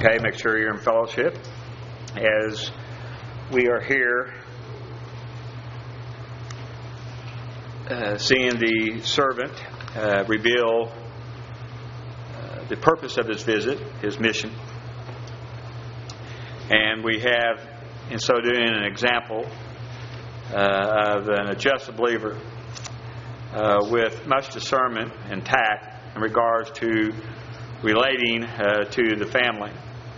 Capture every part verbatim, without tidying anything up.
Okay, make sure you're in fellowship as we are here uh, seeing the servant uh, reveal uh, the purpose of his visit, his mission. And we have, in so doing, an example uh, of an adjusted believer uh, with much discernment and tact in regards to relating uh, to the family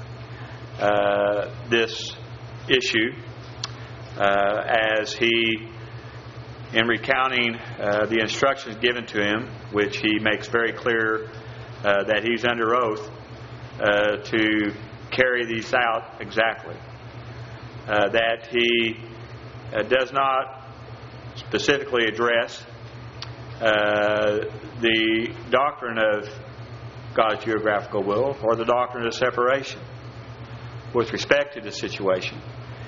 uh, this issue uh, as he, in recounting uh, the instructions given to him, which he makes very clear uh, that he's under oath uh, to carry these out exactly, uh, that he uh, does not specifically address uh, the doctrine of God's geographical will or the doctrine of separation with respect to the situation,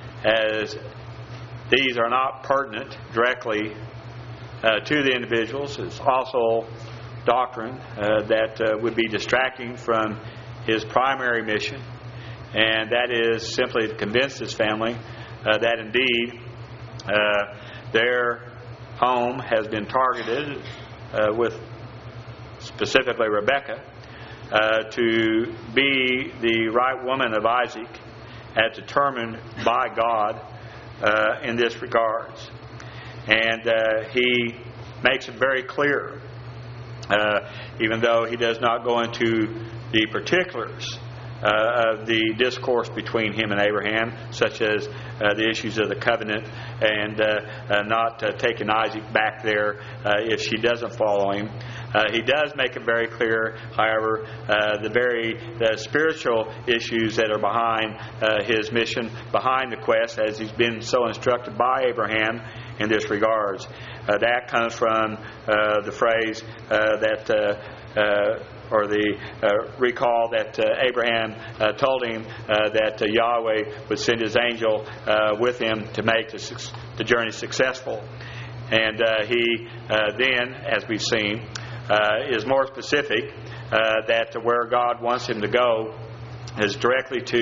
as these are not pertinent directly uh, to the individuals. It's also doctrine uh, that uh, would be distracting from his primary mission, and that is simply to convince his family uh, that indeed uh, their home has been targeted uh, with specifically Rebekah Uh, to be the right woman of Isaac as determined by God uh, in this regards. And uh, he makes it very clear, uh, even though he does not go into the particulars uh, of the discourse between him and Abraham, such as uh, the issues of the covenant and uh, uh, not uh, taking Isaac back there uh, if she doesn't follow him. Uh, he does make it very clear, however, uh, the very uh, spiritual issues that are behind uh, his mission, behind the quest, as he's been so instructed by Abraham in this regards. Uh, that comes from uh, the phrase uh, that, uh, uh, or the uh, recall that uh, Abraham uh, told him uh, that uh, Yahweh would send his angel uh, with him to make the, the journey successful. And uh, he uh, then, as we've seen, Uh, is more specific uh, that where God wants him to go is directly to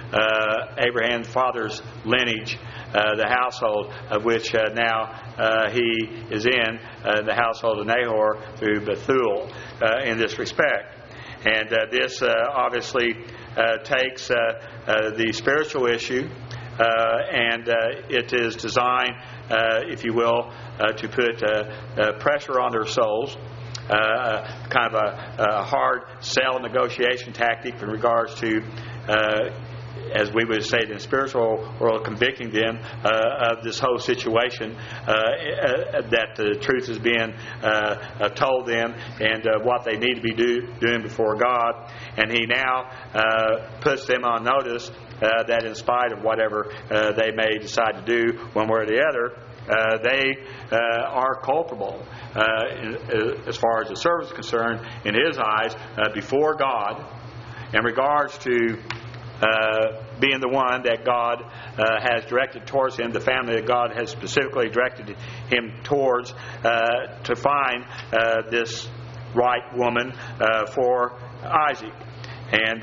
uh, Abraham's father's lineage, uh, the household of which uh, now uh, he is in, uh, the household of Nahor through Bethuel uh, in this respect. And uh, this uh, obviously uh, takes uh, uh, the spiritual issue uh, and uh, it is designed, uh, if you will, uh, to put uh, uh, pressure on their souls. Uh, kind of a, a hard sell negotiation tactic in regards to, uh, as we would say in the spiritual world, convicting them uh, of this whole situation, uh, uh, that the truth is being uh, uh, told them and uh, what they need to be do, doing before God. And he now uh, puts them on notice uh, that in spite of whatever uh, they may decide to do one way or the other, Uh, they uh, are culpable uh, in, uh, as far as the servant is concerned in his eyes uh, before God in regards to uh, being the one that God uh, has directed towards him, the family that God has specifically directed him towards, uh, to find uh, this right woman uh, for Isaac. And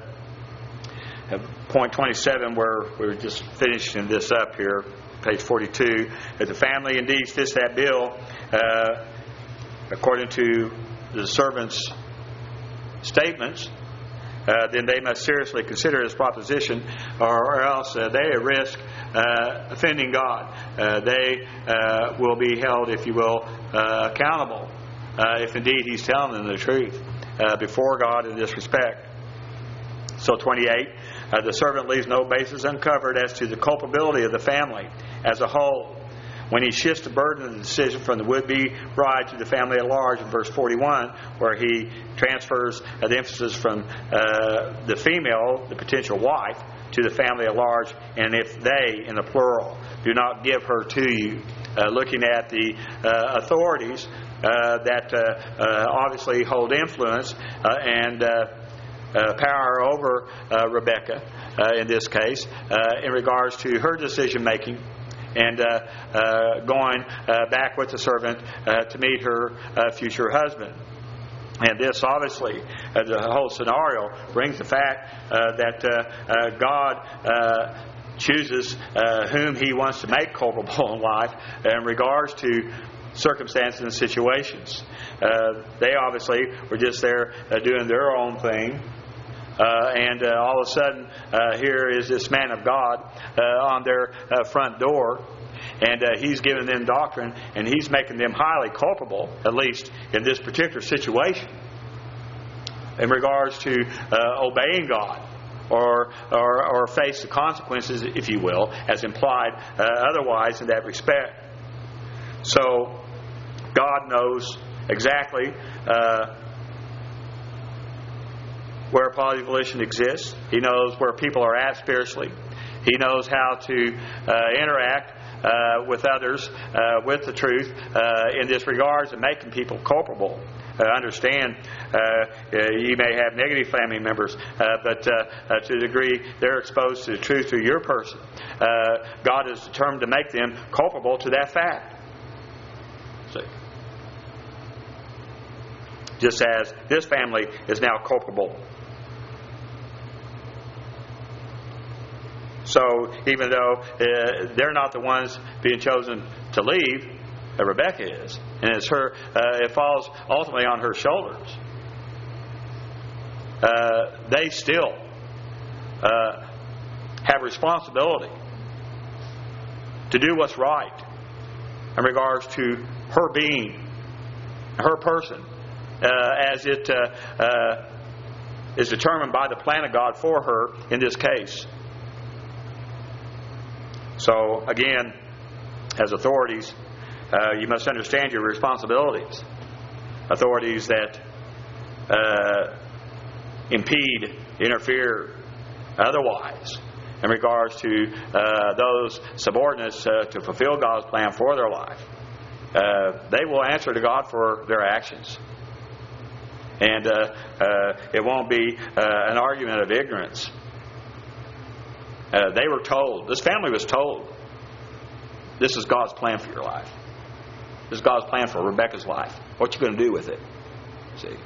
uh, point twenty-seven, where we're just finishing this up here, page forty-two, if the family indeed fits that bill, uh, according to the servant's statements, uh, then they must seriously consider his proposition, or, or else uh, they risk uh, offending God. Uh, they uh, will be held, if you will, uh, accountable uh, if indeed he's telling them the truth uh, before God in this respect. So twenty-eight, uh, the servant leaves no basis uncovered as to the culpability of the family as a whole when he shifts the burden of the decision from the would-be bride to the family at large in verse forty-one, where he transfers uh, the emphasis from uh, the female, the potential wife, to the family at large, and if they, in the plural, do not give her to you. Uh, looking at the uh, authorities uh, that uh, uh, obviously hold influence uh, and uh, Uh, power over uh, Rebekah uh, in this case uh, in regards to her decision making and uh, uh, going uh, back with the servant uh, to meet her uh, future husband. And this obviously, uh, the whole scenario brings the fact uh, that uh, uh, God uh, chooses uh, whom He wants to make culpable in life in regards to circumstances and situations. Uh, they obviously were just there uh, doing their own thing. Uh, and uh, all of a sudden, uh, here is this man of God uh, on their uh, front door. And uh, he's giving them doctrine, and he's making them highly culpable, at least in this particular situation, in regards to uh, obeying God or, or or face the consequences, if you will, as implied uh, otherwise in that respect. So God knows exactly uh, where positive volition exists. He knows where people are at spiritually. He knows how to uh, interact Uh, with others, uh, with the truth, uh, in this regards, and making people culpable. Uh, understand, uh, uh, you may have negative family members, uh, but uh, uh, to the degree they're exposed to the truth through your person, uh, God is determined to make them culpable to that fact. See? Just as this family is now culpable. So even though uh, they're not the ones being chosen to leave, uh, Rebecca is, and it's her. Uh, it falls ultimately on her shoulders. Uh, they still uh, have responsibility to do what's right in regards to her being, her person, uh, as it uh, uh, is determined by the plan of God for her in this case. So, again, as authorities, uh, you must understand your responsibilities. Authorities that uh, impede, interfere, otherwise, in regards to uh, those subordinates uh, to fulfill God's plan for their life. Uh, they will answer to God for their actions. And uh, uh, it won't be uh, an argument of ignorance. Uh, they were told, this family was told, this is God's plan for your life. This is God's plan for Rebecca's life. What you going to do with it? See.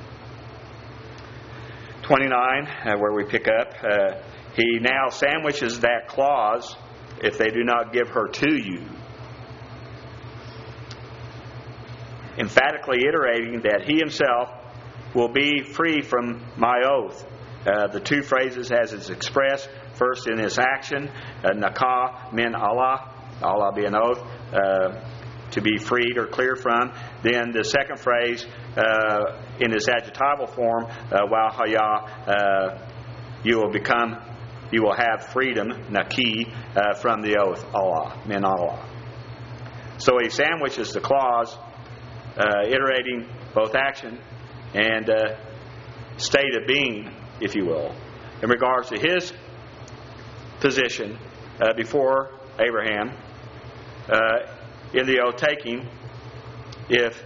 twenty-nine, uh, where we pick up, uh, he now sandwiches that clause, if they do not give her to you, emphatically iterating that he himself will be free from my oath. Uh, the two phrases as it's expressed, first in his action, uh, nakah min Allah, Allah be an oath, uh, to be freed or cleared from. Then the second phrase uh, in his adjectival form, wa haya, uh, you will become, you will have freedom, naki, uh, from the oath, Allah, min Allah. So he sandwiches the clause, uh, iterating both action and uh, state of being, if you will, in regards to his position uh, before Abraham uh, in the oath taking, if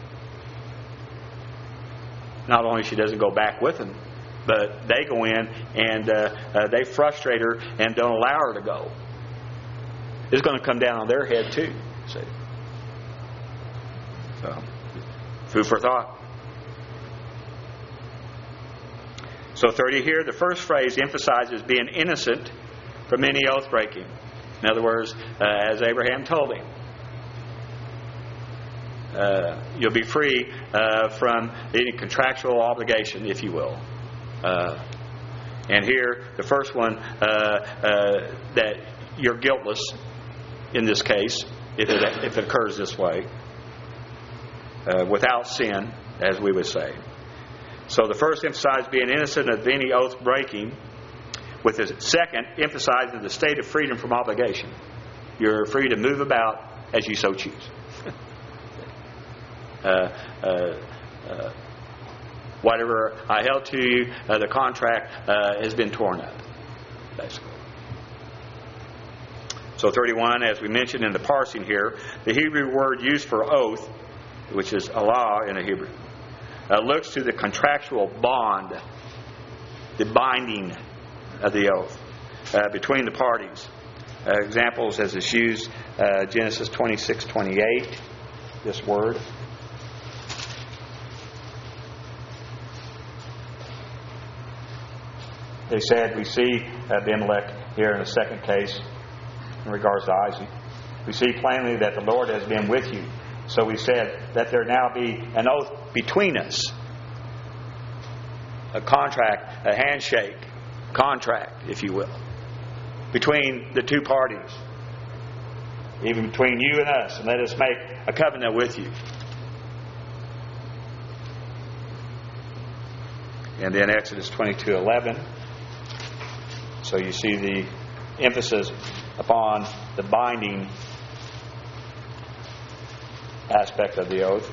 not only she doesn't go back with him, but they go in and uh, uh, they frustrate her and don't allow her to go. It's going to come down on their head too. See? So, food for thought. So thirty here, the first phrase emphasizes being innocent from any oath breaking. In other words, uh, as Abraham told him, uh, you'll be free uh, from any contractual obligation, if you will. Uh, and here, the first one, uh, uh, that you're guiltless in this case, if it, if it occurs this way, uh, without sin, as we would say. So the first emphasizes being innocent of any oath breaking, with the second emphasizing the state of freedom from obligation. You're free to move about as you so choose. uh, uh, uh, whatever I held to you, uh, the contract uh, has been torn up, basically. So thirty-one, as we mentioned in the parsing here, the Hebrew word used for oath, which is Allah in a Hebrew, Uh, looks to the contractual bond, the binding of the oath uh, between the parties. Uh, examples as it's used, uh, Genesis twenty-six twenty-eight, this word. they said, we see Abimelech here in the second case in regards to Isaac. We see plainly that the Lord has been with you. So we said, let there now be an oath between us. A contract, a handshake, contract, if you will, between the two parties. Even between you and us. And let us make a covenant with you. And then Exodus twenty-two eleven. So you see the emphasis upon the binding aspect of the oath.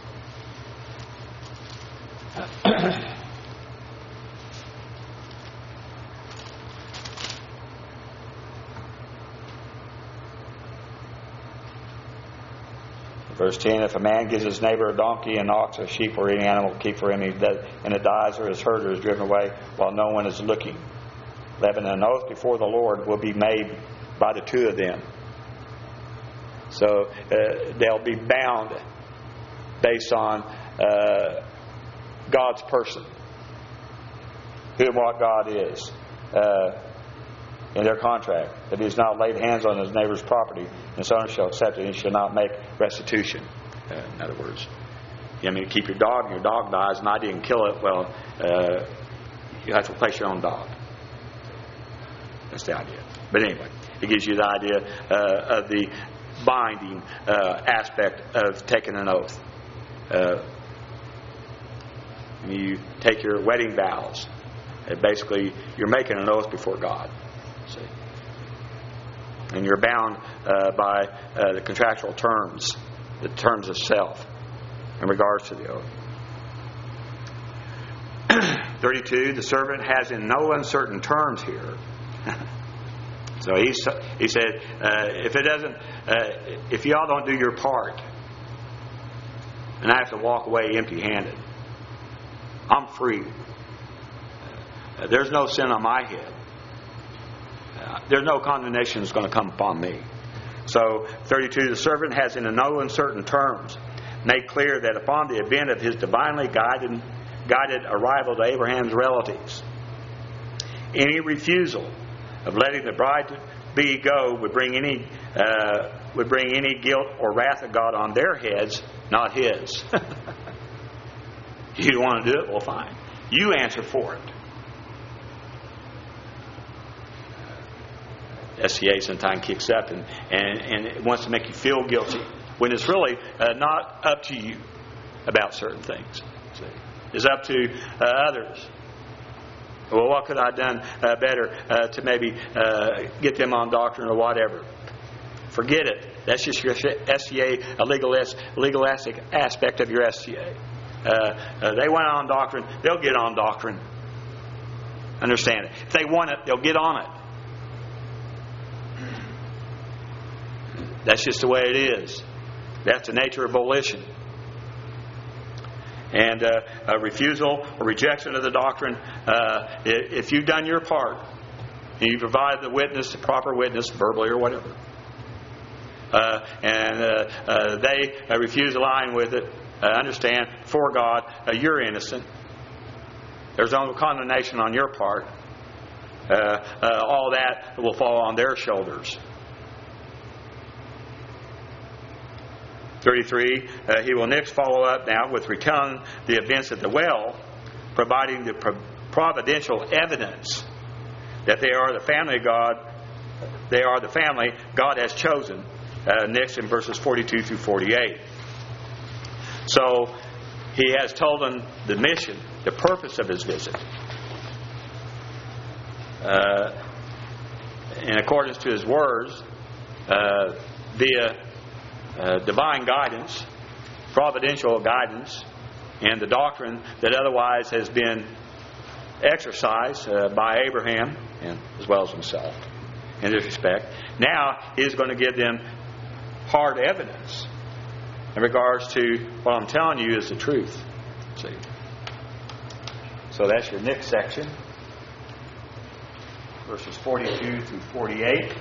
Verse ten, if a man gives his neighbor a donkey, an ox, a sheep, or any animal to keep for him, and it dies, or is hurt, or is driven away while no one is looking, eleven, an oath before the Lord will be made by the two of them. So uh, they'll be bound based on uh, God's person, who and what God is, uh, in their contract. That he has not laid hands on his neighbor's property, and his owner shall accept it, and he shall not make restitution. Uh, in other words, you mean keep your dog, and your dog dies, and I didn't kill it. Well, uh, you have to replace your own dog. That's the idea. But anyway, it gives you the idea uh, of the binding uh, aspect of taking an oath. Uh, you take your wedding vows. Uh, basically, you're making an oath before God. See? And you're bound uh, by uh, the contractual terms, the terms of self, in regards to the oath. thirty-two, the servant has in no uncertain terms here. So he, he said, uh, if it doesn't, uh, if y'all don't do your part, and I have to walk away empty-handed, I'm free. Uh, there's no sin on my head. Uh, there's no condemnation that's going to come upon me. So, thirty-two, the servant has in no uncertain terms made clear that upon the event of his divinely guided, guided arrival to Abraham's relatives, any refusal of letting the bride to be go would bring any uh, would bring any guilt or wrath of God on their heads, not his. You don't want to do it? Well, fine. You answer for it. S C A sometimes kicks up and, and, and it wants to make you feel guilty when it's really uh, not up to you about certain things. See? It's up to uh, others. Well, what could I have done uh, better uh, to maybe uh, get them on doctrine or whatever? Forget it. That's just your S C A, a legalist, legalistic aspect of your S C A. Uh, uh, they went on doctrine. They'll get on doctrine. Understand it. If they want it, they'll get on it. That's just the way it is. That's the nature of volition. And uh, a refusal or rejection of the doctrine, uh, if you've done your part, and you provide the witness, the proper witness, verbally or whatever, uh, and uh, uh, they uh, refuse to align with it, uh, understand, for God, uh, you're innocent. There's no condemnation on your part. Uh, uh, all that will fall on their shoulders. thirty-three, uh, he will next follow up now with retelling the events at the well, providing the pro- providential evidence that they are the family of God, they are the family God has chosen, uh, next in verses forty-two through forty-eight. So, he has told them the mission, the purpose of his visit. Uh, in accordance to his words, uh, via Uh, divine guidance, providential guidance, and the doctrine that otherwise has been exercised uh, by Abraham and as well as himself in this respect. Now he's going to give them hard evidence in regards to what I'm telling you is the truth. See? So that's your next section, verses forty-two through forty-eight.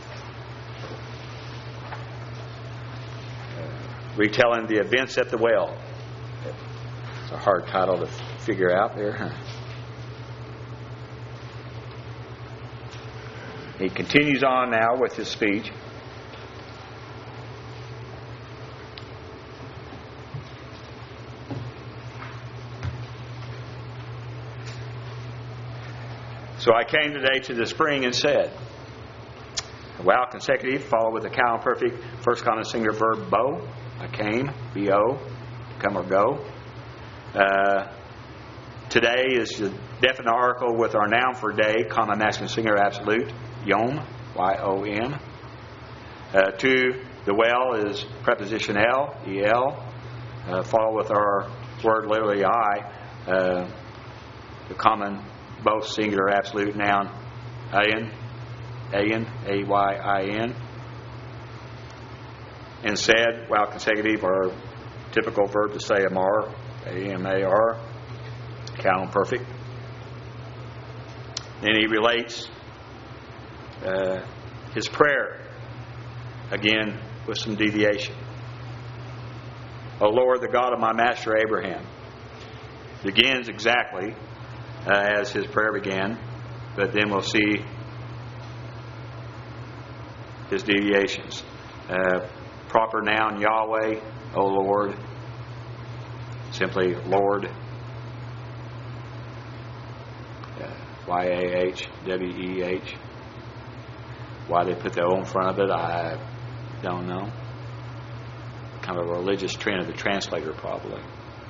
Retelling the events at the well. It's a hard title to figure out there, huh? He continues on now with his speech. So I came today to the spring and said, wow, consecutive, followed with the common perfect, first common singular verb, bo. I came, B O, come or go. Uh, today is the definite article with our noun for day, common masculine singular absolute, yom, Y O M. Uh, two, the well is preposition L, E L, uh, followed with our word literally I, uh, the common both singular absolute noun, ayin, ayin, A Y I N. And said, while consecutive, or typical verb to say amar, A M A R, common perfect. Then he relates uh, his prayer, again with some deviation. O Lord, the God of my master Abraham. Begins exactly uh, as his prayer began, but then we'll see his deviations. Uh, proper noun Yahweh, O Lord. Simply Lord. Uh, Y A H W E H. Why they put the O in front of it, I don't know. Kind of a religious trend of the translator, probably.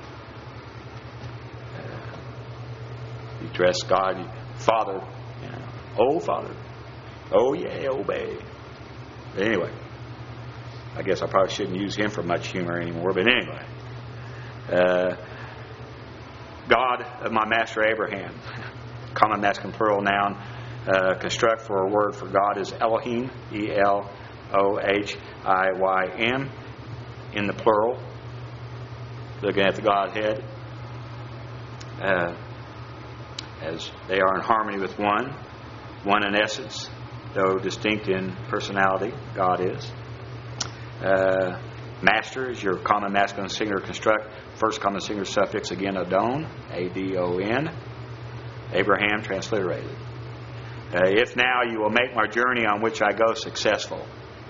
Uh, you address God, Father, you know, oh Father, oh yeah, obey. But anyway, I guess I probably shouldn't use him for much humor anymore. But anyway, uh, God of my master Abraham, common masculine plural noun. Uh, construct for a word for God is Elohim, E L O H I Y M, in the plural, looking at the Godhead, uh, as they are in harmony with one, one in essence, though distinct in personality, God is. Uh, master is your common masculine singular construct, first common singular suffix, again, Adon, A D O N, Abraham transliterated. Uh, if now you will make my journey on which I go successful.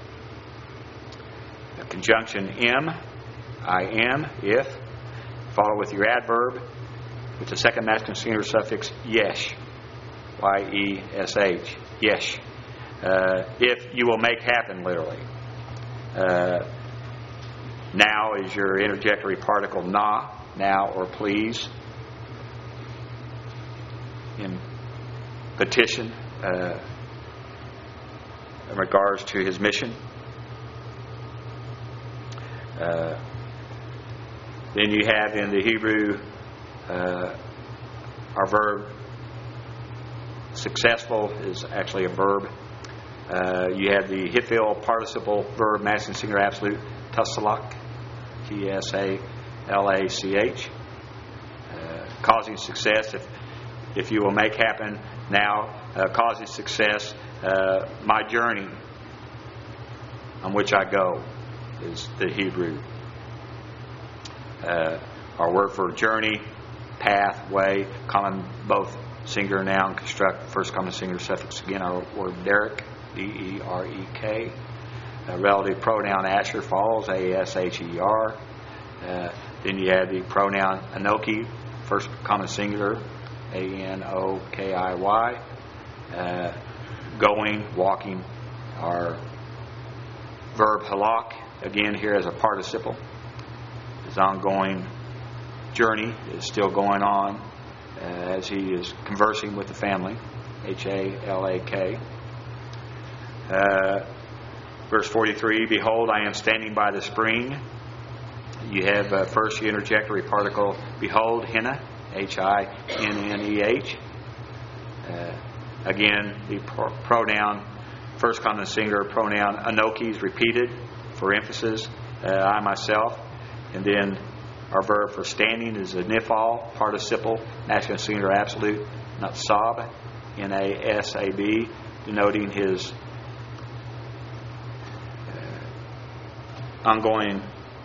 The conjunction M, I am, if, follow with your adverb with the second masculine singular suffix yesh, Y E S H, yesh. Uh, if you will make happen, literally. Uh, now is your interjectory particle na, now or please. In petition, uh, in regards to his mission. Uh, then you have in the Hebrew uh, our verb successful is actually a verb. Uh, you have the Hiphil participle verb masculine singular absolute tasalak, T S A L A C H, uh, causing success. If if you will make happen now, uh, causing success, uh, my journey on which I go is the Hebrew. Uh, our word for journey, path, way, common both singular noun construct, first common singular suffix. Again, our word derek, D E R E K. Uh, relative pronoun Asher follows, A S H E R. Uh, then you have the pronoun Anoki, first common singular, A N O K I Y. Uh, going, walking. Our verb halak, again here as a participle. His ongoing journey is still going on uh, as he is conversing with the family. H A L A K. Uh, verse forty-three, behold, I am standing by the spring. You have uh, first the interjectory particle, behold, henna, H I N N E H. Uh, again, the pro- pronoun, first common singular pronoun, anoki is repeated for emphasis, uh, I myself. And then our verb for standing is a nifal, participle, masculine singular absolute, not sab, N A S A B, denoting his ongoing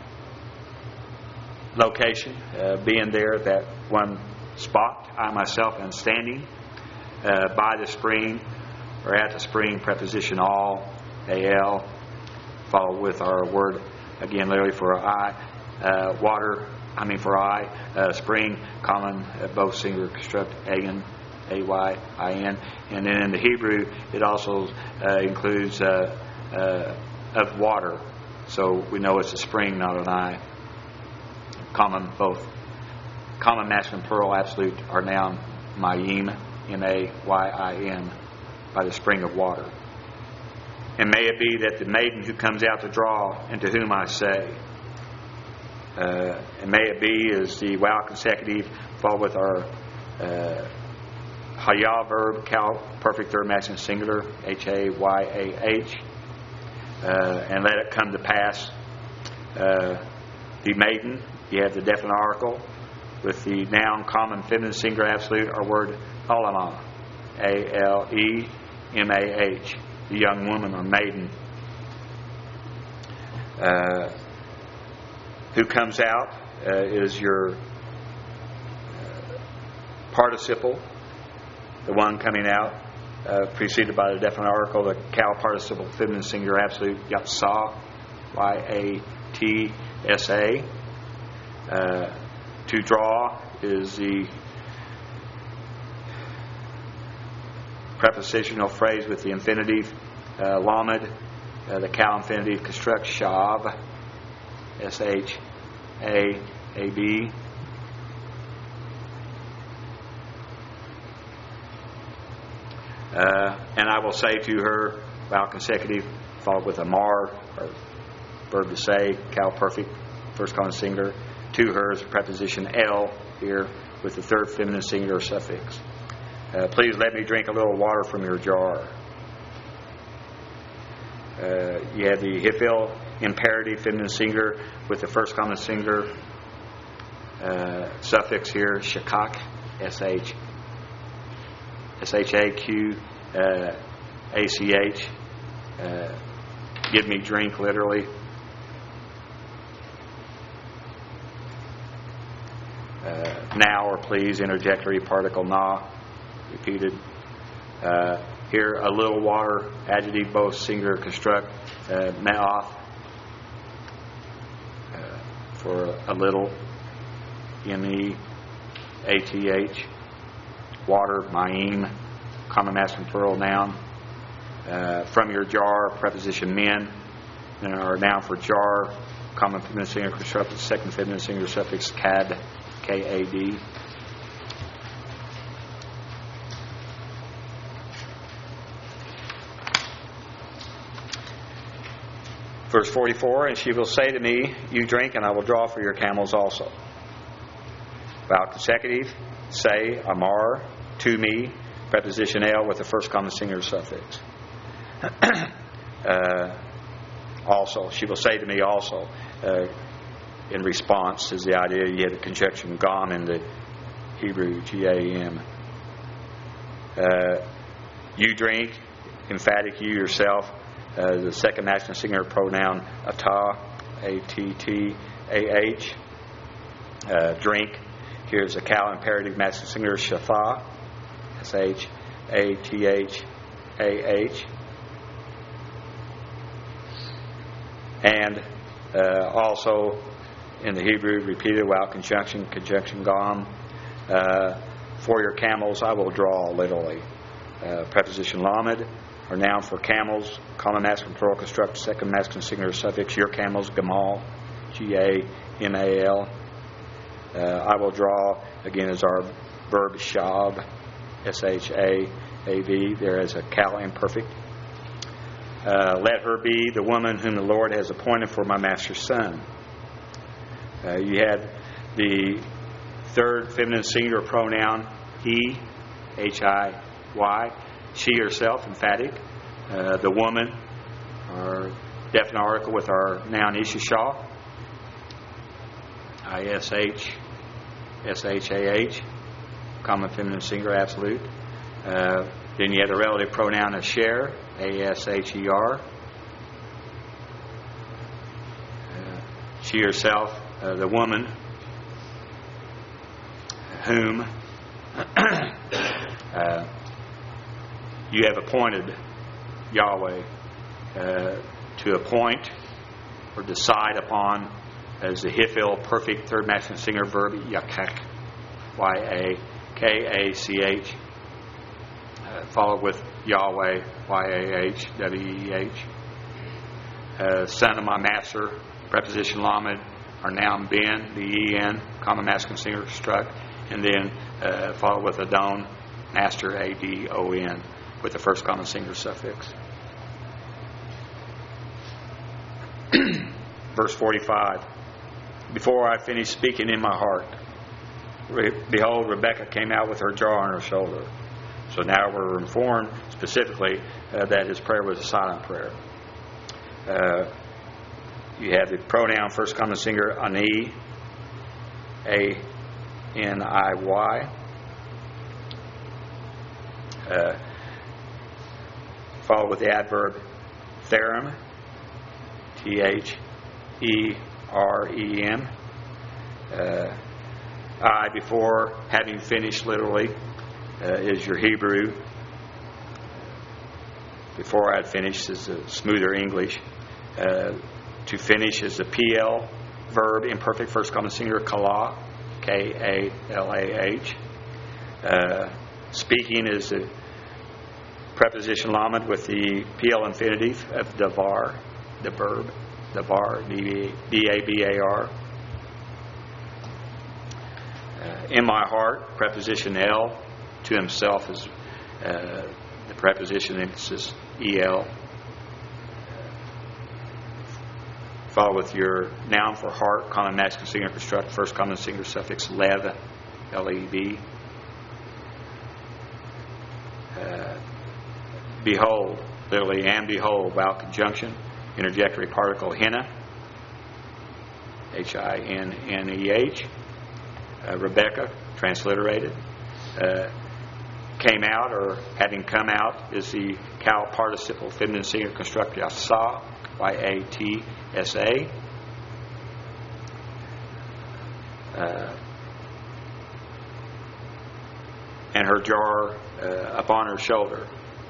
location, uh, being there at that one spot, I myself am standing uh, by the spring, or at the spring, preposition all, al, followed with our word, again, literally for I, uh, water, I mean for I, uh, spring, common, uh, both singular construct, ayin, A Y I N. And then in the Hebrew, it also uh, includes uh, uh, of water. So we know it's a spring, not an I. Common, both. Common, masculine, plural, absolute are noun, mayim, M A Y I N, by the spring of water. And may it be that the maiden who comes out to draw, and to whom I say, uh, and may it be is the wow consecutive, followed with our uh, Hayah verb, cal, perfect third masculine singular, H A Y A H, uh, and let it come to pass. Uh, the maiden, you have the definite article with the noun, common, feminine, singular, absolute, our word alama, A L E M A H, the young woman or maiden, uh, who comes out uh, is your uh, participle, the one coming out, uh, preceded by the definite article, the cal participle, feminine, singular, absolute, yatsa, Y A T S A. Uh, to draw is the prepositional phrase with the infinitive, uh, lamed, uh, the cal infinitive construct, shav, S H A A B. Uh, and I will say to her, vowel consecutive, followed with a mar, or verb to say, cal perfect, first common singular. To her is the preposition L here with the third feminine singular suffix. Uh, please let me drink a little water from your jar. Uh, you have the hifil imperative feminine singular with the first common singular uh, suffix here, shakak, S H S H A Q uh, A C H. Uh, give me drink, literally. Uh, now or please, interjectory particle na, repeated. Uh, here, a little water, adjective, both singular construct, uh, me'oth, uh, for a little, M E A T H, water, ma'im, common masculine plural noun. Uh, from your jar, preposition min, or noun for jar, common feminine singular construct, second feminine singular suffix, kad, K A D. Verse forty-four, and she will say to me, you drink, and I will draw for your camels also. Vowel consecutive, say, amar, to me, preposition L with the first common singular suffix. uh, also, she will say to me also. Uh, in response is the idea. You have the conjunction gam in the Hebrew, G A M. Uh, you drink, emphatic, you yourself. Uh, the second masculine singular pronoun, atah, A T T A H. Uh, drink. Here's the cal imperative masculine singular, shatha, S H A T H A H. And uh, also in the Hebrew, repeated without conjunction, conjunction gam. Uh, for your camels, I will draw, literally. Uh, preposition lamed, or noun for camels, common masculine plural construct, second masculine singular suffix, your camels, gamal, G A M A L. Uh, I will draw, again, is our verb shav, S H A A V. There is a cal imperfect. Uh, let her be the woman whom the Lord has appointed for my master's son. Uh, you had the third feminine singular pronoun, he, H I Y, she herself, emphatic. Uh, the woman, our definite article with our noun ishishah, I S H S H A H, common feminine singular, absolute. Uh, then you have the relative pronoun asher, A S H E R. Uh, she herself, uh, the woman, whom uh, you have appointed Yahweh uh, to appoint or decide upon as the Hifil perfect third masculine singular verb yakach, Y A K A C H, uh, followed with Yahweh, Y A H W E H. Uh, son of my master, preposition lamed, our noun ben, the E N, common masculine singular struck, and then uh, followed with Adon, master, A D O N, with the first common singular suffix. Verse forty-five. Before I finished speaking in my heart, re- behold, Rebekah came out with her jar on her shoulder. So now we're informed specifically uh, that his prayer was a silent prayer. Uh, you have the pronoun first common singular ani, A N I Y. Uh, followed with the adverb therum, T H E R E M. Uh, I, before having finished, literally, uh, is your Hebrew. Before I had finished is a smoother English. Uh, to finish is the P L verb, imperfect first common singular, kala, K A L A H. Uh, speaking is the preposition lamed with the P L infinitive of davar, the verb, davar, D A B A R. Uh, in my heart, preposition L, to himself is uh, the preposition emphasis E L. Follow with your noun for heart, common masculine singular construct, first common singular suffix lev, L E V. Uh, behold, literally, and behold, vowel conjunction, interjectory particle hina, H I N N E H. Uh, Rebekah, transliterated. Uh, came out, or having come out, is the cal participle feminine singular construct yasa, Y A T S A. Uh, and her jar uh, upon her shoulder.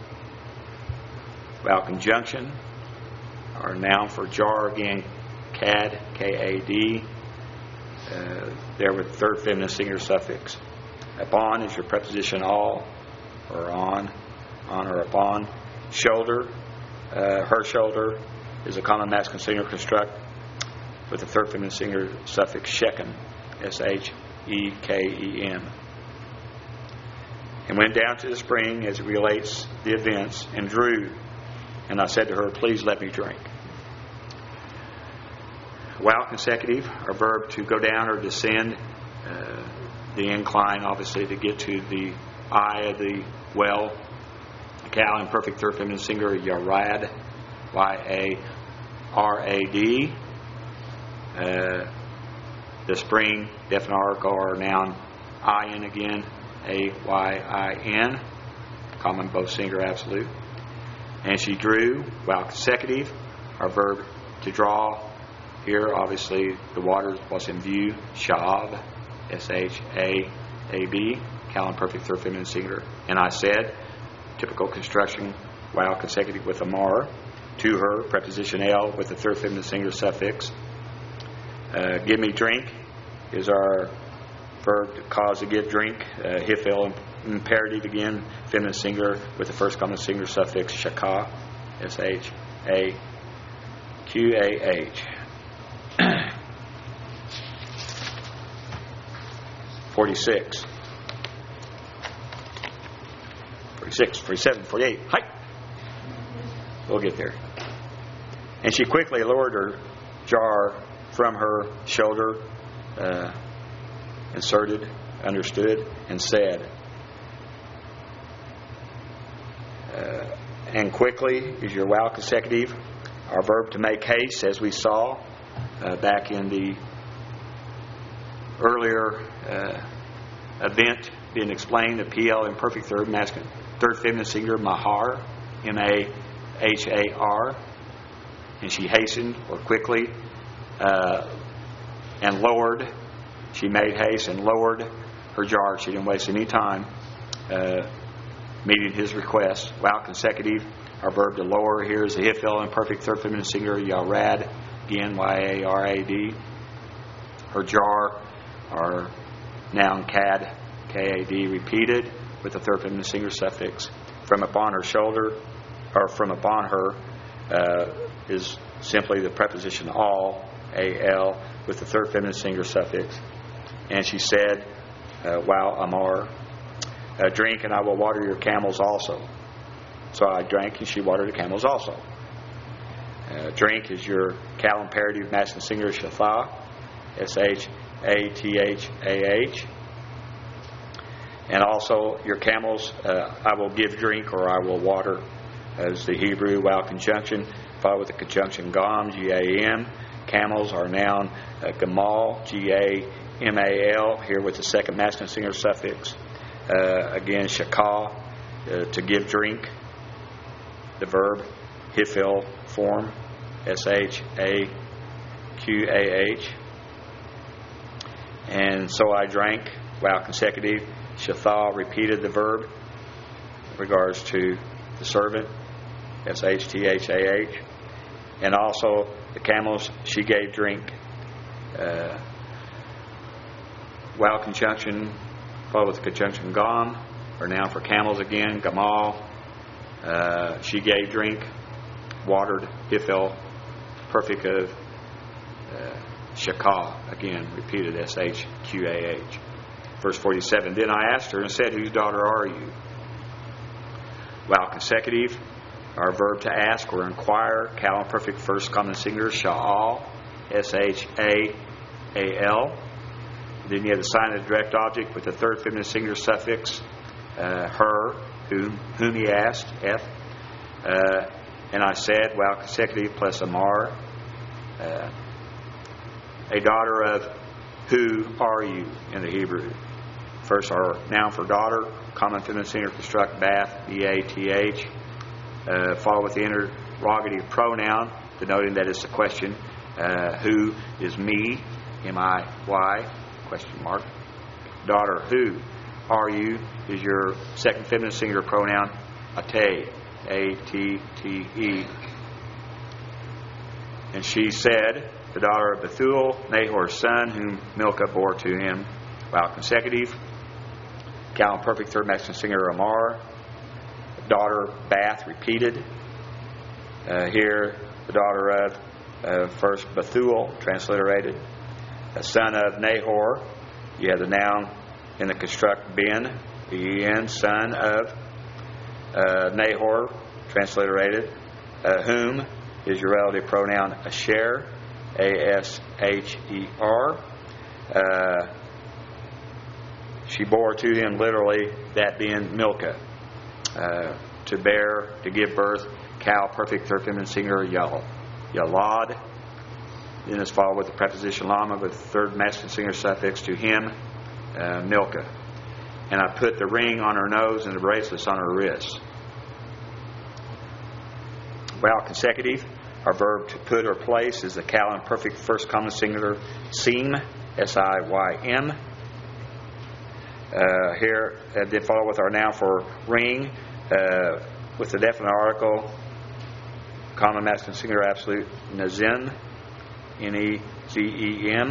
Vowel conjunction, or noun for jar again, cad, K A D. Uh, there with third feminine singular suffix. Upon is your preposition all, or on, on or upon. Shoulder, uh, her shoulder is a common masculine singular construct with the third feminine singular suffix shechem, S H E K E M. And went down to the spring as it relates the events and drew. And I said to her, please let me drink. Wow consecutive, our verb to go down or descend. Uh, the incline, obviously, to get to the eye of the well. Cal in perfect third feminine singular, yarad, Y A R A D. Uh, the spring, definite article or noun, ayin again, A Y I N. Common both singular absolute. And she drew, wow consecutive, our verb to draw. Here, obviously, the water was in view, sha'ab, S H A A B, cal in perfect third feminine singular. And I said, typical construction, wow consecutive with amar, to her, preposition L with the third feminine singular suffix. Uh, give me drink is our verb to cause to give drink. Uh, hifil imperative again, feminine singular with the first common singular suffix shaka, S H A Q A H. forty-six. forty-six, forty-seven, forty-eight. Hi. We'll get there. And she quickly lowered her jar from her shoulder, uh, inserted, understood, and said. Uh, and quickly is your wow consecutive. Our verb to make haste, as we saw uh, back in the earlier uh, event being explained, the P L imperfect third masculine, third feminine singular, mahar, M A H A R. And she hastened, or quickly, uh, and lowered. She made haste and lowered her jar. She didn't waste any time. Uh, meeting his request. While consecutive, our verb to lower here is the Hifil imperfect third feminine singular, Yarad, again, Y A R A D. Her jar, our noun Cad, K A D, repeated with the third feminine singular suffix. From upon her shoulder, or from upon her, uh, is simply the preposition all, A L, with the third feminine singular suffix. And she said, uh, Wow, Amar, uh, drink and I will water your camels also. So I drank and she watered the camels also. Uh, drink is your cal imperative masculine singular Shatha, S H A T H A H. And also your camels, uh, I will give drink or I will water, as the Hebrew wow conjunction, followed with the conjunction gam, G A M. Camels are noun uh, gamal, G A M A L, here with the second masculine singular suffix. Uh, again, shakah, uh, to give drink. The verb, hifil form, S H A Q A H. And so I drank, wow consecutive. Shatha repeated the verb in regards to the servant, S H T H A H. And also the camels she gave drink. Uh, wow conjunction followed with the conjunction gam, or noun for camels again, gamal. Uh, she gave drink, watered, hifil, perfect of uh, shakah, again repeated, S H Q A H. Verse forty-seven, then I asked her and said, whose daughter are you? Wow consecutive, our verb to ask or inquire, cal imperfect first common singular, sha'al, S H A A L. Then you have the sign of the direct object with the third feminine singular suffix, uh, her, whom, whom he asked, F. Uh, and I said, wow consecutive plus amar, uh, a daughter of who are you in the Hebrew. First, our noun for daughter, common feminine singular construct, bath, B A T H. Uh, follow with the interrogative pronoun, denoting that it's a question. Uh, who is me, M I Y, question mark. Daughter, who are you, is your second feminine singular pronoun, ate, A T T E. And she said, the daughter of Bethuel, Nahor's son, whom Milcah bore to him. Wow consecutive. Cal imperfect third masculine singular, Amar. Daughter, Bath, repeated. Uh, here, the daughter of uh, first Bethuel, transliterated. A son of Nahor. You have the noun in the construct Ben, B E N, son of uh, Nahor, transliterated. Uh, whom is your relative pronoun, Asher, A S H E R. Uh, she bore to him, literally, that being Milcah. Uh, to bear, to give birth, cal, perfect third feminine singular, yal, yalad. Then it's followed with the preposition lama with the third masculine singular suffix to him, uh, Milcah. And I put the ring on her nose and the bracelets on her wrists. Well, consecutive. Our verb to put or place is the cal imperfect first common singular, seem, S I Y M. Uh, here, uh, did follow with our noun for ring, uh, with the definite article, common masculine singular absolute, nazim, N E Z E M.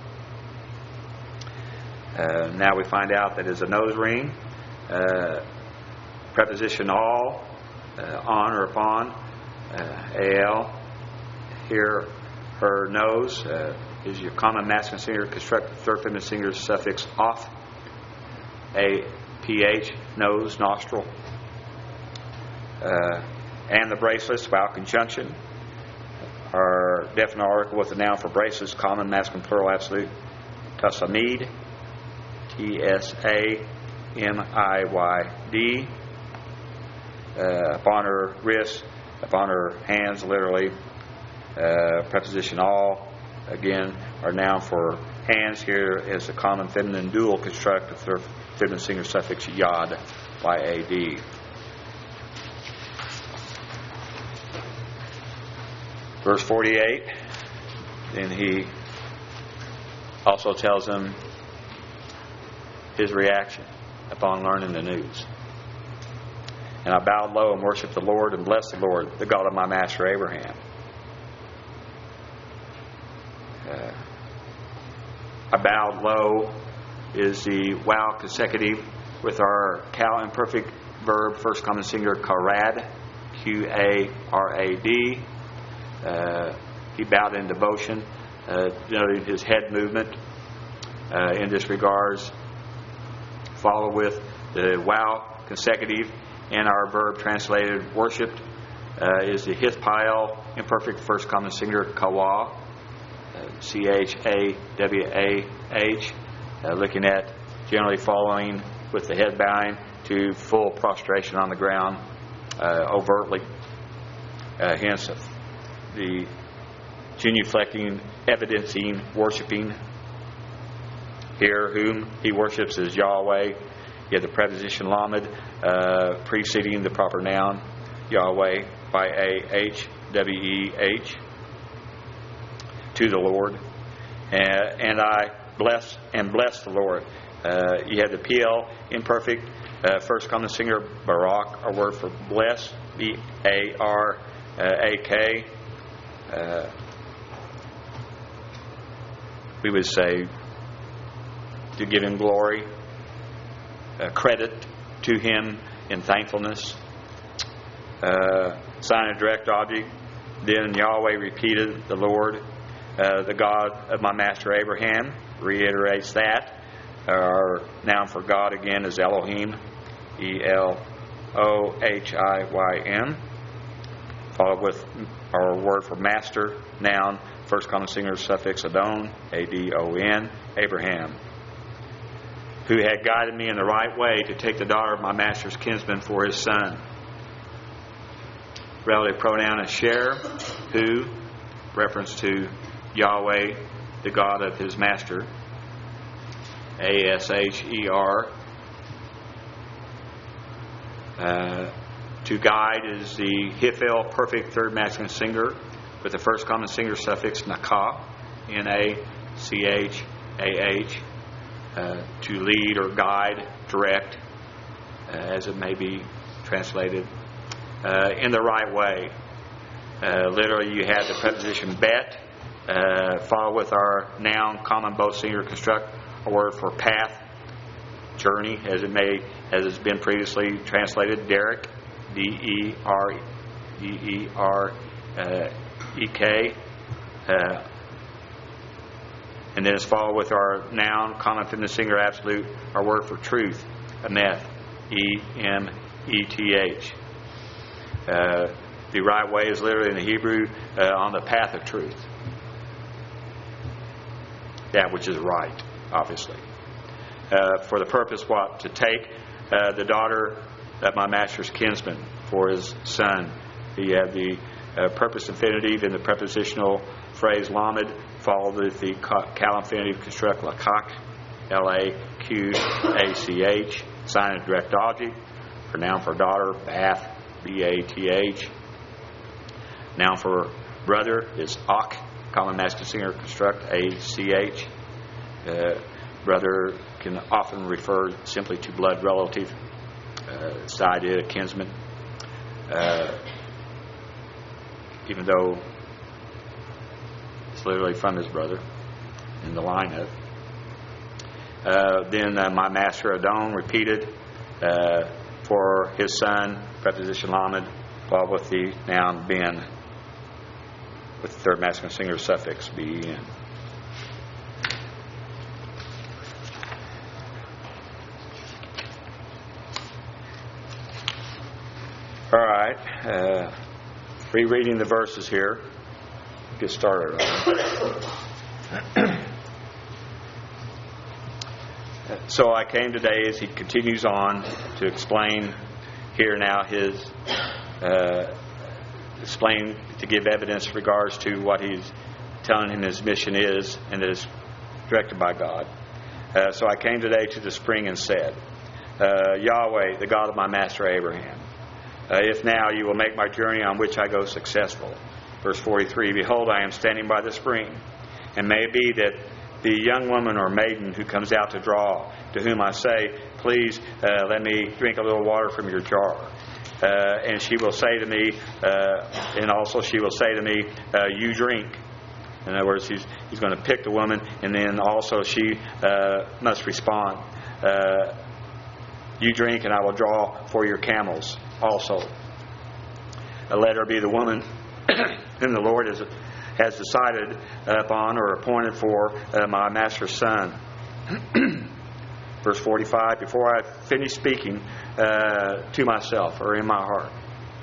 Uh, now we find out that it's a nose ring. Uh, preposition all, uh, on or upon, uh, A L. Here, her nose uh, is your common masculine singular constructed third feminine singular suffix off, A P H, nose, nostril. Uh, and the bracelets, vowel conjunction, are definite article with the noun for bracelets, common masculine plural absolute, tasamid, T S A M I Y D. Uh, upon her wrists, upon her hands, literally. Uh, preposition all, again, our noun for hands here is a common feminine dual construct with their feminine singular suffix yad, Y A D. Verse forty-eight, then he also tells them his reaction upon learning the news. And I bowed low and worshipped the Lord and blessed the Lord, the God of my master Abraham. Uh, I bowed low is the wow consecutive with our cal imperfect verb, first common singular, karad, Q A R A D. Uh, he bowed in devotion, uh, denoting his head movement uh, in this regards. Follow with the wow consecutive, and our verb translated worshipped uh, is the hithpael imperfect first common singular, kawa, uh, C H A W A H, uh, looking at generally following with the head bowing to full prostration on the ground, uh, overtly. Uh, hence, the genuflecting, evidencing, worshiping. Here, whom he worships is Yahweh. You have the preposition lamed uh, preceding the proper noun, Yahweh, by A H W E H, to the Lord. Uh, and I bless and bless the Lord. Uh, you have the P L imperfect, uh, first common singular, barak, a word for bless, B A R A K. Uh, we would say to give him glory, uh, credit to him in thankfulness. Uh, sign a direct object. Then Yahweh repeated, the Lord, uh, the God of my master Abraham, reiterates that. Our noun for God again is Elohim, E L O H I Y M. Followed with our word for master, noun, first common singular suffix Adon, A D O N, Abraham, who had guided me in the right way to take the daughter of my master's kinsman for his son. Relative pronoun is Sher, who, reference to Yahweh, the God of his master, A S H E R. Uh, to guide is the Hifel perfect third masculine singular with the first common singular suffix Nakah, N A C H A H. Uh, to lead or guide, direct, uh, as it may be translated, uh, in the right way. Uh, literally, you have the preposition bet, uh, followed with our noun, common both singular construct, a word for path, journey, as it may, as it's been previously translated, derek, D E R D E R E K. Uh, And then it's followed with our noun, common feminine singular absolute, our word for truth, emeth, E M E T H. Uh, the right way is literally in the Hebrew, uh, on the path of truth. That which is right, obviously. Uh, for the purpose, what? To take uh, the daughter of my master's kinsman for his son. You have the uh, purpose infinitive in the prepositional phrase lamed, followed with the cal infinitive construct lakak, L A Q A C H, sign of direct object. For noun for daughter, bath, B A T H. Noun for brother is ak, common masculine singular construct, A C H. Uh, brother can often refer simply to blood relative. Uh, it's the idea of kinsman. Uh, even though it's literally from his brother in the line of. Uh, then uh, my master Adon repeated uh, for his son, preposition lamed, followed with the noun ben, with the third masculine singular suffix B E N. All right, uh, rereading the verses here. Get started. So I came today, as he continues on to explain here now his uh, explain to give evidence in regards to what he's telling him his mission is, and is directed by God. Uh, so I came today to the spring and said, uh, Yahweh, the God of my master Abraham, uh, if now you will make my journey on which I go successful. Verse forty-three, behold, I am standing by the spring, and may it be that the young woman or maiden who comes out to draw, to whom I say, please uh, let me drink a little water from your jar, uh, and she will say to me, uh, and also she will say to me, uh, you drink. In other words, he's, he's going to pick the woman, and then also she uh, must respond. Uh, you drink, and I will draw for your camels also. Uh, let her be the woman whom the Lord has, has decided upon or appointed for uh, my master's son. Verse forty-five, before I finish speaking uh, to myself or in my heart,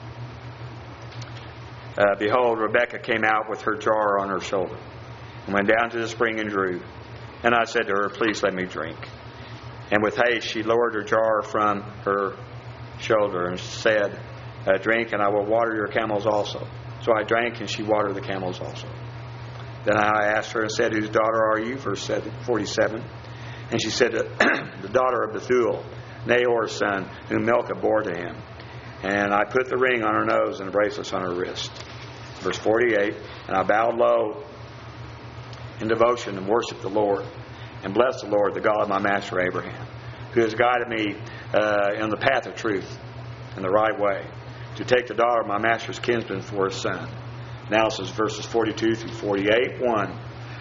Uh, behold, Rebekah came out with her jar on her shoulder and went down to the spring and drew. And I said to her, please let me drink. And with haste she lowered her jar from her shoulder and said, uh, drink, and I will water your camels also. So I drank, and she watered the camels also. Then I asked her and said, whose daughter are you? Verse forty-seven. And she said, the daughter of Bethuel, Nahor's son, whom Milcah bore to him. And I put the ring on her nose and the bracelets on her wrist. Verse forty-eight, and I bowed low in devotion and worshipped the Lord, and blessed the Lord, the God of my master Abraham, who has guided me uh, in the path of truth, in the right way, to take the daughter of my master's kinsman for his son. Now this is verses forty-two through forty-eight. One.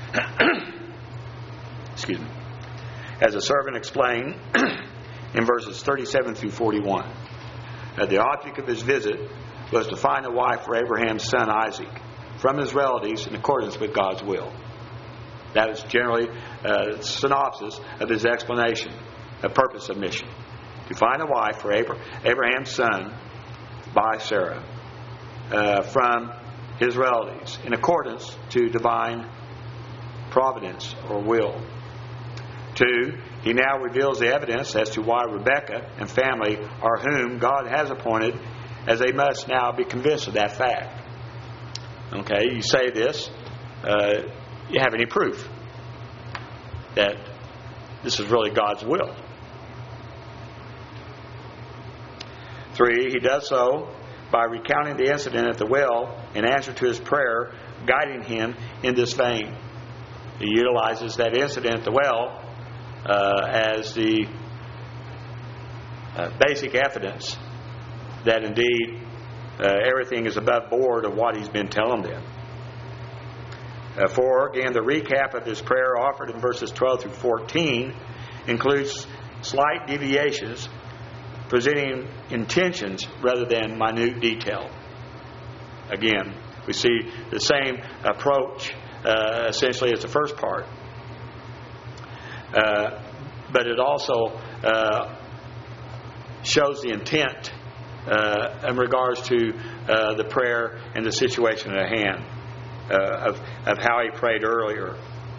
Excuse me. As the servant explained in verses thirty-seven through forty-one. That the object of his visit was to find a wife for Abraham's son Isaac from his relatives in accordance with God's will. That is generally a synopsis of his explanation, a purpose of mission. To find a wife for Abraham's son by Sarah uh, from his relatives in accordance to divine providence or will. Two, he now reveals the evidence as to why Rebekah and family are whom God has appointed, as they must now be convinced of that fact. Okay, you say this, uh, you have any proof that this is really God's will? Three, he does so by recounting the incident at the well in answer to his prayer, guiding him in this vein. He utilizes that incident at the well Uh, as the uh, basic evidence that indeed uh, everything is above board of what he's been telling them. Uh, four, again, the recap of his prayer offered in verses twelve through fourteen includes slight deviations, presenting intentions rather than minute detail. Again, we see the same approach uh, essentially as the first part. Uh, but it also uh, shows the intent uh, in regards to uh, the prayer and the situation at hand uh, of, of how he prayed earlier.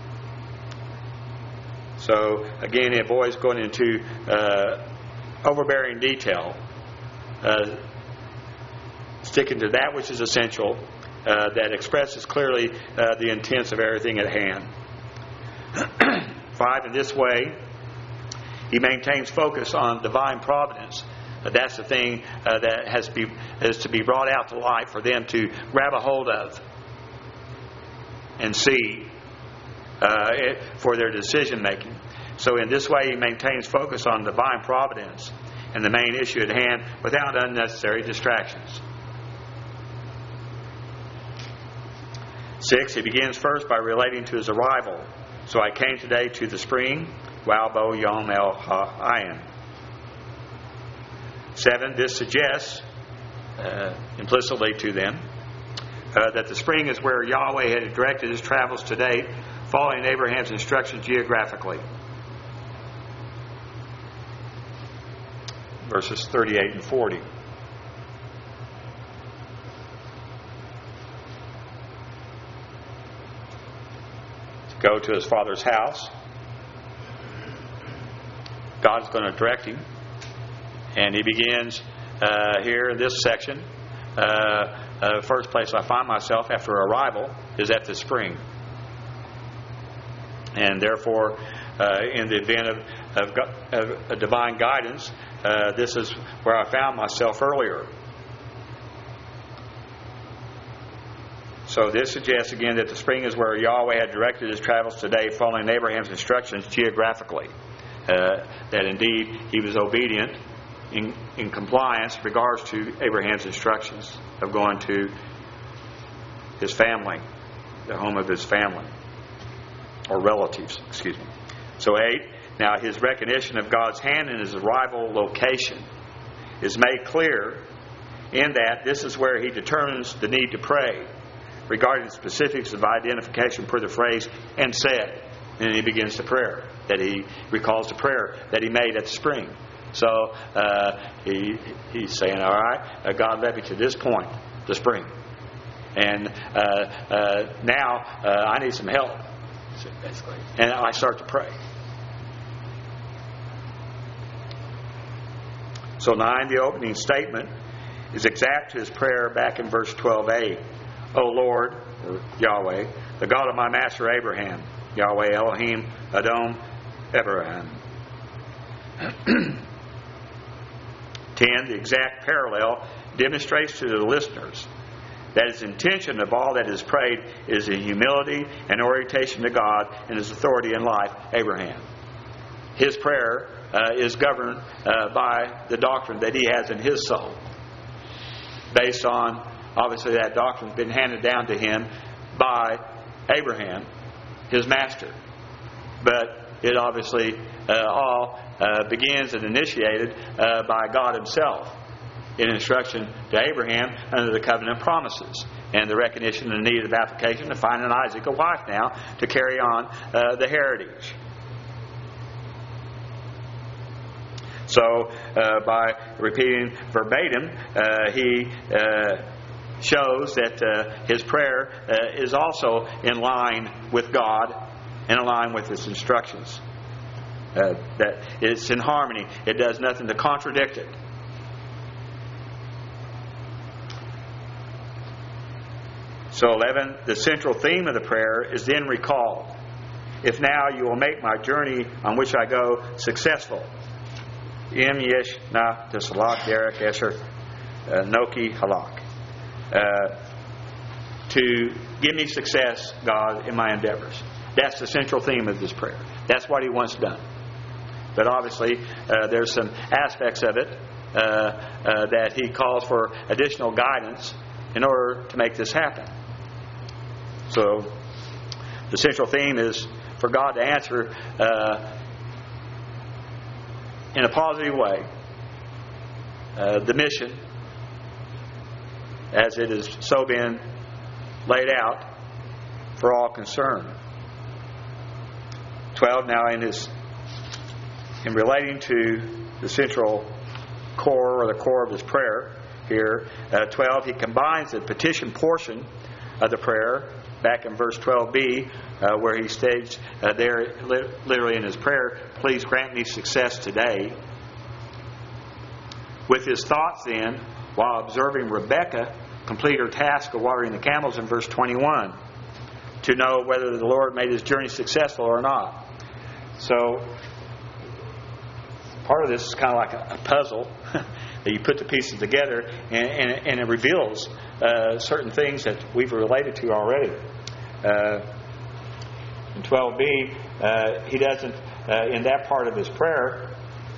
So again, he avoids going into uh, overbearing detail, uh, sticking to that which is essential, uh, that expresses clearly uh, the intents of everything at hand. Five, in this way, he maintains focus on divine providence. Uh, that's the thing uh, that has to be, is to be brought out to light for them to grab a hold of and see uh, it, for their decision making. So in this way, he maintains focus on divine providence and the main issue at hand without unnecessary distractions. Six, he begins first by relating to his arrival. So I came today to the spring, Walbo Yom El Ha'ayin. Seven, this suggests uh, implicitly to them uh, that the spring is where Yahweh had directed his travels to date, following Abraham's instructions geographically. Verses thirty-eight and forty. Go to his father's house. God's going to direct him. And he begins uh, here in this section. Uh, uh, first place I find myself after arrival is at the spring. And therefore, uh, in the event of, of, of, of divine guidance, uh, this is where I found myself earlier. So this suggests again that the spring is where Yahweh had directed his travels today, following Abraham's instructions geographically. Uh, that indeed he was obedient in, in compliance in regards to Abraham's instructions of going to his family, the home of his family, or relatives, excuse me. So eight, now his recognition of God's hand in his arrival location is made clear in that this is where he determines the need to pray regarding the specifics of identification per the phrase, and said. And he begins the prayer that he recalls the prayer that he made at the spring. So uh, he he's saying, all right, uh, God led me to this point, the spring. And uh, uh, now uh, I need some help, basically. And I start to pray. So nine, the opening statement is exact to his prayer back in verse twelve a. O Lord, or Yahweh, the God of my master Abraham, Yahweh Elohim Adom Abraham. ten. The exact parallel demonstrates to the listeners that his intention of all that is prayed is in humility and orientation to God and his authority in life, Abraham. His prayer uh, is governed uh, by the doctrine that he has in his soul, based on, obviously, that doctrine has been handed down to him by Abraham, his master. But it obviously uh, all uh, begins and initiated uh, by God himself in instruction to Abraham under the covenant promises and the recognition and need of application to find in Isaac a wife now to carry on uh, the heritage. So uh, by repeating verbatim, uh, he uh, shows that uh, his prayer uh, is also in line with God and in line with his instructions. Uh, that it's in harmony. It does nothing to contradict it. So eleven, the central theme of the prayer is then recalled. If now you will make my journey on which I go successful. Im yesh na tesalak derek esher noki halak. To give me success, God, in my endeavors. That's the central theme of this prayer. That's what he wants done. But obviously, uh, there's some aspects of it uh, uh, that he calls for additional guidance in order to make this happen. So, the central theme is for God to answer uh, in a positive way uh, the mission as it has so been laid out for all concerned. twelve, now in his in relating to the central core or the core of his prayer here, uh, twelve, he combines the petition portion of the prayer back in verse twelve b, uh, where he states uh, there li- literally in his prayer, please grant me success today, with his thoughts then while observing Rebekah complete her task of watering the camels in verse twenty-one, to know whether the Lord made his journey successful or not. So part of this is kind of like a, a puzzle that you put the pieces together, and, and, and it reveals uh, certain things that we've related to already. Uh, in twelve b, uh, he doesn't, uh, in that part of his prayer,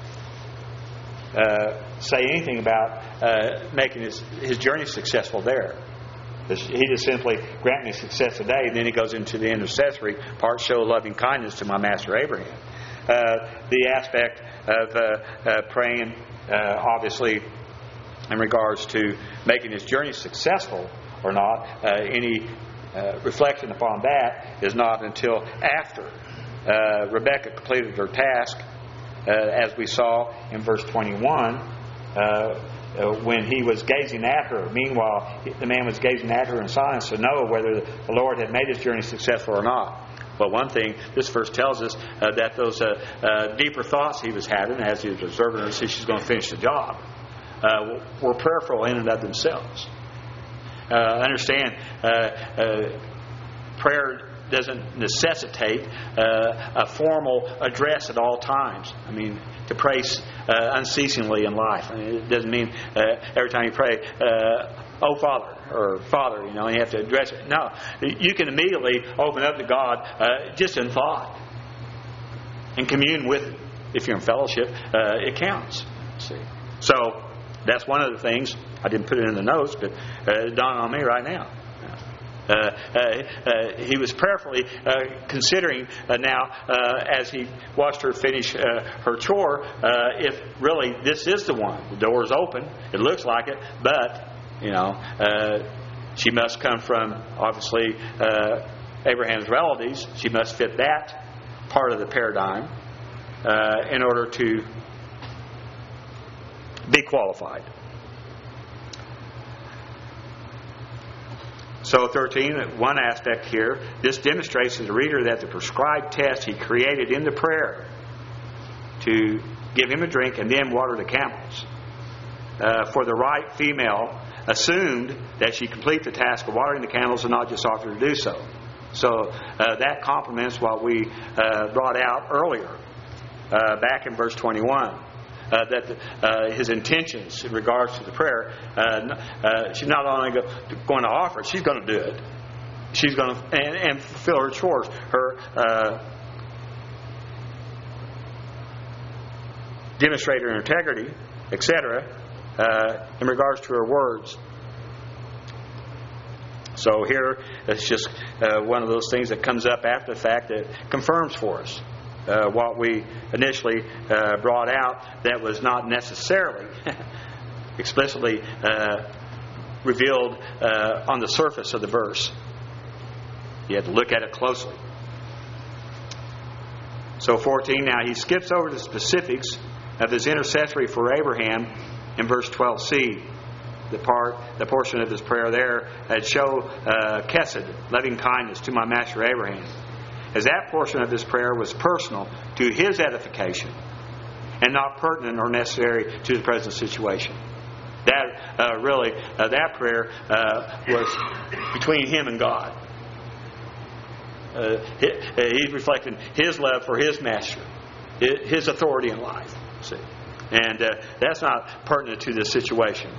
uh, say anything about uh, making his, his journey successful there. He just simply, grant me success today, and then he goes into the intercessory part, show loving kindness to my master Abraham. Uh, the aspect of uh, uh, praying, uh, obviously, in regards to making his journey successful or not, uh, any uh, reflection upon that is not until after uh, Rebekah completed her task, uh, as we saw in verse twenty-one, uh, Uh, when he was gazing at her. Meanwhile, the man was gazing at her in silence to know whether the Lord had made his journey successful or not. But one thing, this verse tells us uh, that those uh, uh, deeper thoughts he was having as he was observing her, see she's going to finish the job, uh, were prayerful in and of themselves. Uh, understand, uh, uh, prayer doesn't necessitate uh, a formal address at all times. I mean, to pray uh, unceasingly in life. I mean, it doesn't mean uh, every time you pray, uh, oh Father, or Father, you know, and you have to address it. No, you can immediately open up to God uh, just in thought and commune with Him. If you're in fellowship, uh, it counts. See, So that's one of the things. I didn't put it in the notes, but uh, it dawned on me right now. Uh, uh, uh, he was prayerfully uh, considering uh, now uh, as he watched her finish uh, her chore, uh, if really this is the one. The door is open. It looks like it, but you know uh, she must come from obviously uh, Abraham's relatives. She must fit that part of the paradigm uh, in order to be qualified. So thirteen, one aspect here, this demonstrates to the reader that the prescribed test he created in the prayer to give him a drink and then water the camels uh, for the right female assumed that she complete the task of watering the camels and not just offer to do so. So uh, that complements what we uh, brought out earlier uh, back in verse twenty-one. Uh, that the, uh, his intentions in regards to the prayer, uh, uh, she's not only go, going to offer it, she's going to do it. She's going to and, and fulfill her chores, her uh, demonstrate her integrity, et cetera, uh, in regards to her words. So here, it's just uh, one of those things that comes up after the fact that confirms for us Uh, what we initially uh, brought out that was not necessarily explicitly uh, revealed uh, on the surface of the verse. You had to look at it closely. So fourteen, now he skips over the specifics of his intercessory for Abraham in verse twelve c. The part, the portion of his prayer there that show uh, Chesed, loving kindness to my master Abraham. As that portion of his prayer was personal to his edification and not pertinent or necessary to the present situation. That uh, really, uh, that prayer uh, was between him and God. Uh, he, uh, he's reflecting his love for his master, his authority in life. See, and uh, that's not pertinent to this situation.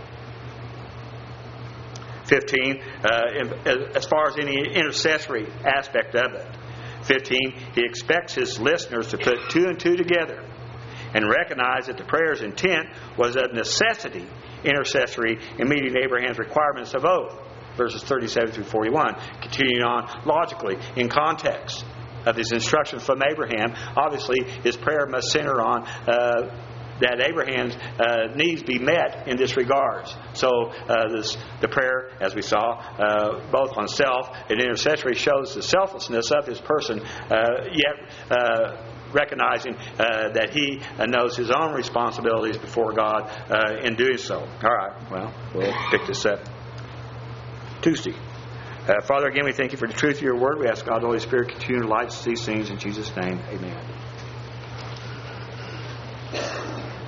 fifteen, uh, as far as any intercessory aspect of it. fifteen, he expects his listeners to put two and two together and recognize that the prayer's intent was of necessity intercessory in meeting Abraham's requirements of oath. Verses thirty-seven through forty-one. Continuing on logically in context of his instructions from Abraham, obviously his prayer must center on uh, that Abraham's uh, needs be met in this regards. So uh, this, the prayer, as we saw, uh, both on self and intercessory, shows the selflessness of his person, uh, yet uh, recognizing uh, that he uh, knows his own responsibilities before God uh, in doing so. All right, well, we'll pick this up Tuesday. Uh, Father, again, we thank you for the truth of your word. We ask God, the Holy Spirit, continue to light these things in Jesus' name. Amen.